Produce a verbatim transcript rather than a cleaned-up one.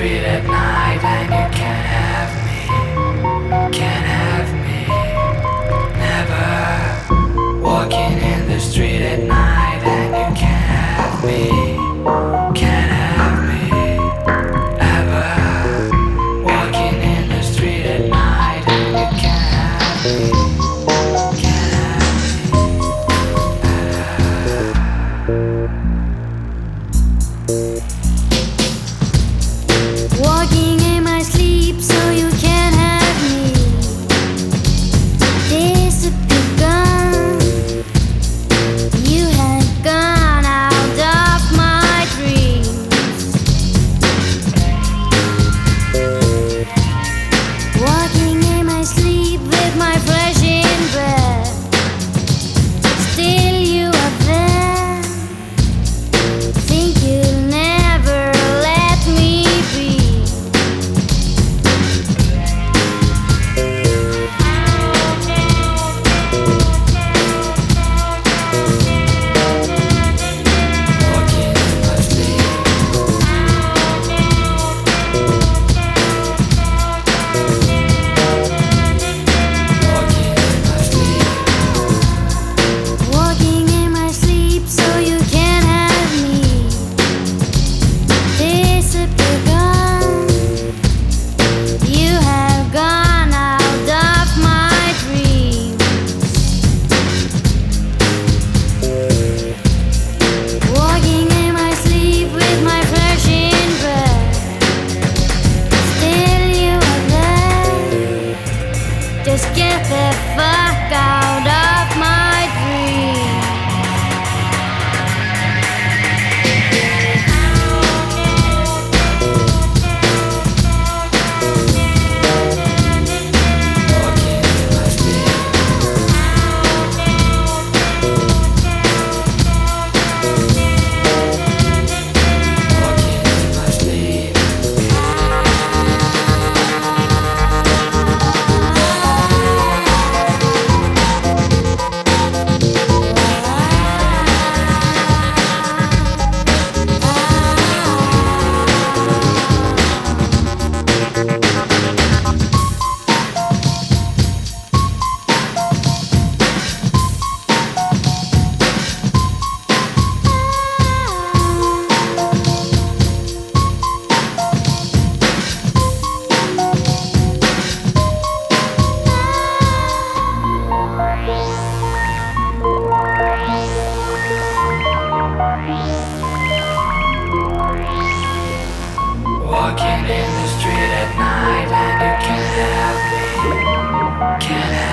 street at night and you can't have me, can't have me, never. Walking in the street at night and you can't have me, can't have me, ever. Walking in the street at night and you can't have me, can't have me, ever. Walking in my sleep so you can't have me. Disappear gone. You had gone out of my dreams. Walking in my sleep with my flesh in bed. Still you are there. Think you'll never let me be. Walking in my sleep. Walking in my sleep. Walking in my sleep so you can't have me. Disappear gone. You have gone out of my dreams. Walking in my sleep with my flesh in bed. Still you are there. Just get the fuck out of my dreams. Walking in my sleep. Walking in my sleep. Walking in the street at night and you can't have me, can't